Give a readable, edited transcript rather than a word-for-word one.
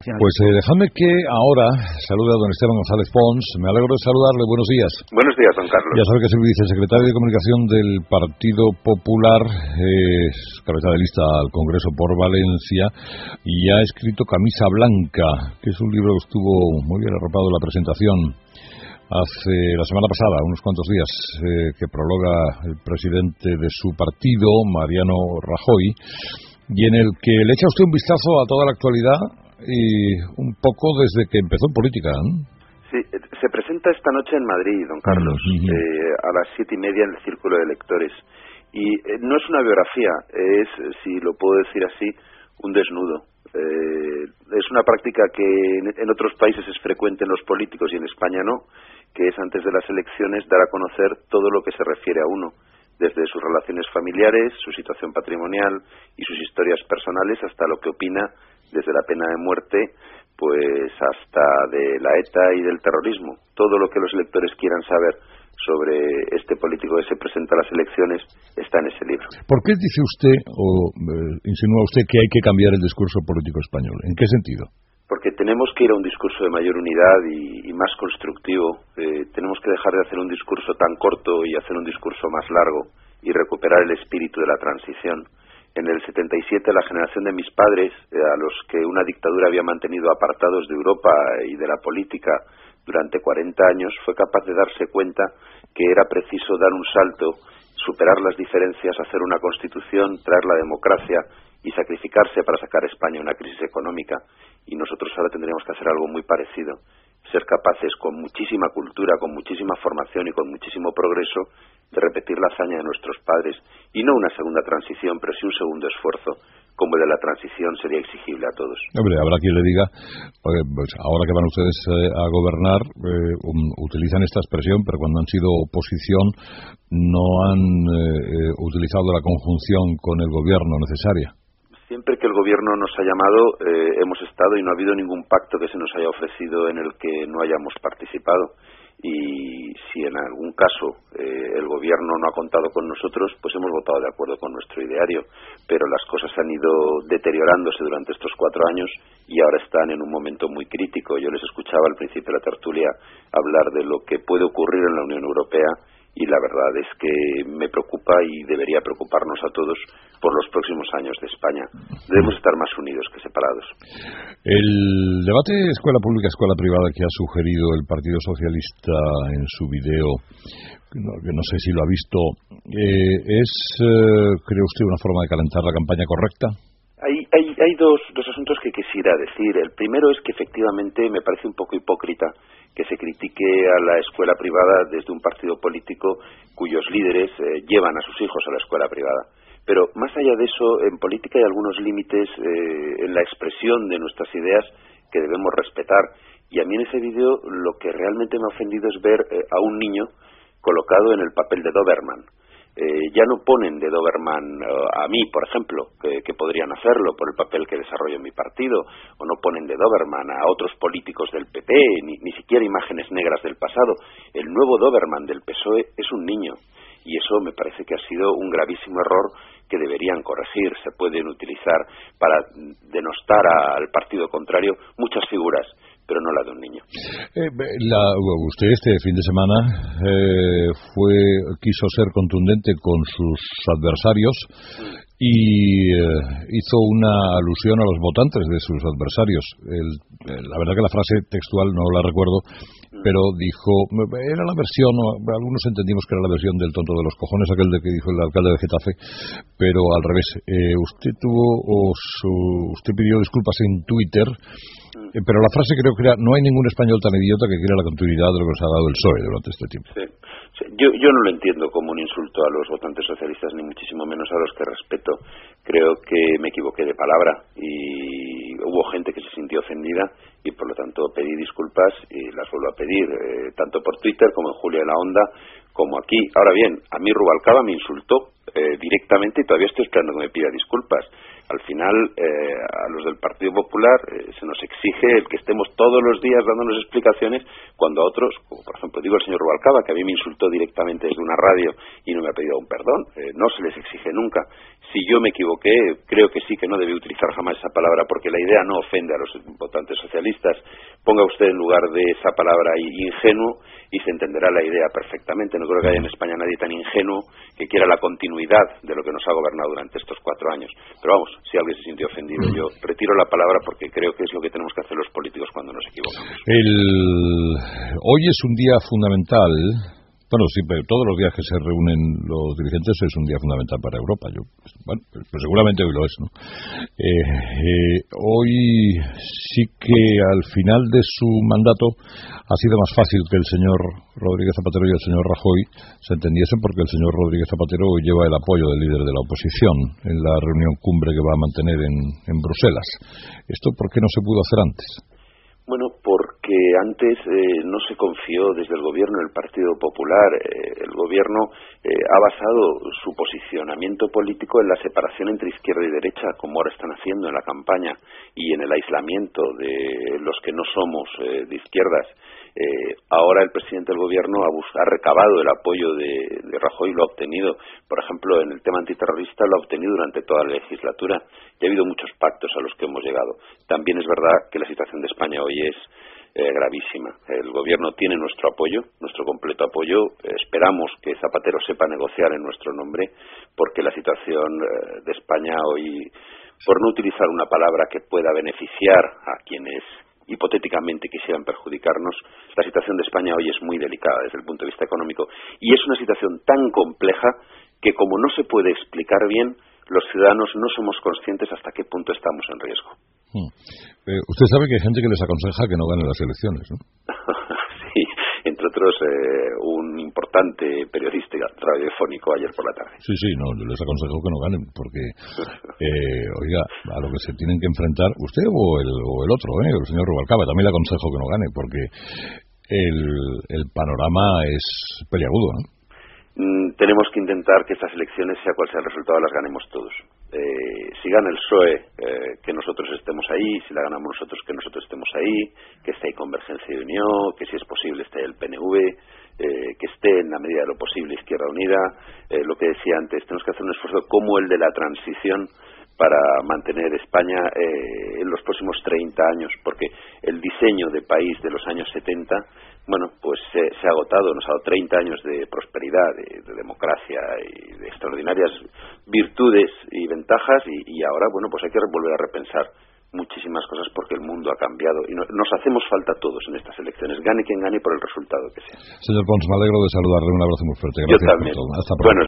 Pues dejadme que ahora salude a don Esteban González Pons. Me alegro de saludarle. Buenos días. Buenos días, don Carlos. Ya sabe que es el vicesecretario de Comunicación del Partido Popular, es cabeza de lista al Congreso por Valencia y ha escrito Camisa Blanca, que es un libro que estuvo muy bien arropado en la presentación hace la semana pasada, unos cuantos días, que prologa el presidente de su partido, Mariano Rajoy, y en el que le echa usted un vistazo a toda la actualidad y un poco desde que empezó en política, ¿no? Sí, se presenta esta noche en Madrid, don Carlos, a las 7:30 en el Círculo de Lectores. Y no es una biografía, es, si lo puedo decir así, un desnudo. Es una práctica que en otros países es frecuente en los políticos y en España no, que es antes de las elecciones dar a conocer todo lo que se refiere a uno, desde sus relaciones familiares, su situación patrimonial y sus historias personales, hasta lo que opina desde la pena de muerte pues hasta de la ETA y del terrorismo. Todo lo que los lectores quieran saber sobre este político que se presenta a las elecciones está en ese libro. ¿Por qué dice usted o insinúa usted que hay que cambiar el discurso político español? ¿En qué sentido? Porque tenemos que ir a un discurso de mayor unidad y más constructivo. Tenemos que dejar de hacer un discurso tan corto y hacer un discurso más largo y recuperar el espíritu de la transición. En el 77, la generación de mis padres, a los que una dictadura había mantenido apartados de Europa y de la política durante 40 años, fue capaz de darse cuenta que era preciso dar un salto, superar las diferencias, hacer una constitución, traer la democracia y sacrificarse para sacar a España de una crisis económica. Y nosotros ahora tendríamos que hacer algo muy parecido, ser capaces, con muchísima cultura, con muchísima formación y con muchísimo progreso, de repetir la hazaña de nuestros padres, y no una segunda transición, pero sí un segundo esfuerzo, como el de la transición sería exigible a todos. Hombre, habrá quien le diga, pues ahora que van ustedes a gobernar, utilizan esta expresión, pero cuando han sido oposición no han utilizado la conjunción con el gobierno necesaria. Siempre que el gobierno nos ha llamado, hemos estado y no ha habido ningún pacto que se nos haya ofrecido en el que no hayamos participado. Y si en algún caso el gobierno no ha contado con nosotros, pues hemos votado de acuerdo con nuestro ideario. Pero las cosas han ido deteriorándose durante estos 4 años y ahora están en un momento muy crítico. Yo les escuchaba al principio de la tertulia hablar de lo que puede ocurrir en la Unión Europea, y la verdad es que me preocupa y debería preocuparnos a todos por los próximos años de España. Debemos estar más unidos que separados. El debate escuela pública, escuela privada que ha sugerido el Partido Socialista en su video, que no sé si lo ha visto, ¿es, cree usted, una forma de calentar la campaña correcta? Hay dos asuntos que quisiera decir. El primero es que efectivamente me parece un poco hipócrita que se critique a la escuela privada desde un partido político cuyos líderes llevan a sus hijos a la escuela privada. Pero más allá de eso, en política hay algunos límites en la expresión de nuestras ideas que debemos respetar. Y a mí en ese vídeo lo que realmente me ha ofendido es ver a un niño colocado en el papel de Doberman. Ya no ponen de Doberman a mí, por ejemplo, que podrían hacerlo por el papel que desarrollo en mi partido, o no ponen de Doberman a otros políticos del PP, ni siquiera imágenes negras del pasado. El nuevo Doberman del PSOE es un niño, y eso me parece que ha sido un gravísimo error que deberían corregir. Se pueden utilizar para denostar al partido contrario muchas figuras, pero no la de un niño. Usted este fin de semana quiso ser contundente con sus adversarios y hizo una alusión a los votantes de sus adversarios. La verdad que la frase textual no la recuerdo, pero dijo, era la versión, algunos entendimos que era la versión del tonto de los cojones, aquel de que dijo el alcalde de Getafe, pero al revés. Usted pidió disculpas en Twitter, pero la frase creo que era: no hay ningún español tan idiota que quiera la continuidad de lo que nos ha dado el PSOE durante este tiempo. Sí. Yo no lo entiendo como un insulto a los votantes socialistas, ni muchísimo menos a los que respeto. Creo que me equivoqué de palabra y hubo gente que se sintió ofendida y por lo tanto pedí disculpas y las vuelvo a pedir, tanto por Twitter como en Julia de la Onda, como aquí. Ahora bien, a mí Rubalcaba me insultó directamente y todavía estoy esperando que me pida disculpas. Al final, a los del Partido Popular se nos exige el que estemos todos los días dándonos explicaciones, cuando a otros, como por ejemplo digo el señor Rubalcaba, que a mí me insultó directamente desde una radio y no me ha pedido un perdón, no se les exige nunca. Si yo me equivoqué, creo que sí, que no debí utilizar jamás esa palabra, porque la idea no ofende a los votantes socialistas. Ponga usted en lugar de esa palabra ingenuo y se entenderá la idea perfectamente. No creo que haya en España nadie tan ingenuo que quiera la continuidad de lo que nos ha gobernado durante estos 4 años. Pero vamos, si alguien se sintió ofendido, yo retiro la palabra porque creo que es lo que tenemos que hacer los políticos cuando nos equivocamos. Hoy es un día fundamental. Bueno, sí, pero todos los días que se reúnen los dirigentes es un día fundamental para Europa. Pues seguramente hoy lo es, ¿no? Hoy sí que al final de su mandato ha sido más fácil que el señor Rodríguez Zapatero y el señor Rajoy se entendiesen, porque el señor Rodríguez Zapatero hoy lleva el apoyo del líder de la oposición en la reunión cumbre que va a mantener en Bruselas. ¿Esto por qué no se pudo hacer antes? Bueno, porque antes no se confió desde el gobierno en el Partido Popular. El gobierno ha basado su posicionamiento político en la separación entre izquierda y derecha, como ahora están haciendo en la campaña, y en el aislamiento de los que no somos de izquierdas. Ahora el presidente del gobierno ha recabado el apoyo de Rajoy y lo ha obtenido. Por ejemplo, en el tema antiterrorista lo ha obtenido durante toda la legislatura y ha habido muchos pactos a los que hemos llegado. También es verdad que la situación de España hoy es gravísima. El gobierno tiene nuestro apoyo, nuestro completo apoyo. Esperamos que Zapatero sepa negociar en nuestro nombre, porque la situación de España hoy, por no utilizar una palabra que pueda beneficiar a quienes hipotéticamente quisieran perjudicarnos, la situación de España hoy es muy delicada desde el punto de vista económico, y es una situación tan compleja que, como no se puede explicar bien, los ciudadanos no somos conscientes hasta qué punto estamos en riesgo. Usted sabe que hay gente que les aconseja que no ganen las elecciones, ¿no? Sí, entre otros un importante periodista radiofónico ayer por la tarde. Sí, no, yo les aconsejo que no ganen, porque, oiga, a lo que se tienen que enfrentar usted o el otro, el señor Rubalcaba, también le aconsejo que no gane, porque el panorama es peliagudo, ¿no? Tenemos que intentar que estas elecciones, sea cual sea el resultado, las ganemos todos. Si gana el PSOE, que nosotros estemos ahí; si la ganamos nosotros, que nosotros estemos ahí; que esté ahí Convergencia y Unión; que si es posible esté ahí el PNV; que esté en la medida de lo posible Izquierda Unida. Lo que decía antes, tenemos que hacer un esfuerzo como el de la transición para mantener España en los próximos 30 años, porque el diseño de país de los años 70, bueno, pues se ha agotado. Nos ha dado 30 años de prosperidad, de democracia y de extraordinarias virtudes y ventajas, y ahora, bueno, pues hay que volver a repensar muchísimas cosas, porque el mundo ha cambiado y nos hacemos falta todos en estas elecciones, gane quien gane, por el resultado que sea. Señor Pons, me alegro de saludarle, un abrazo muy fuerte. Gracias. Yo también. Por todo. Hasta pronto. Bueno,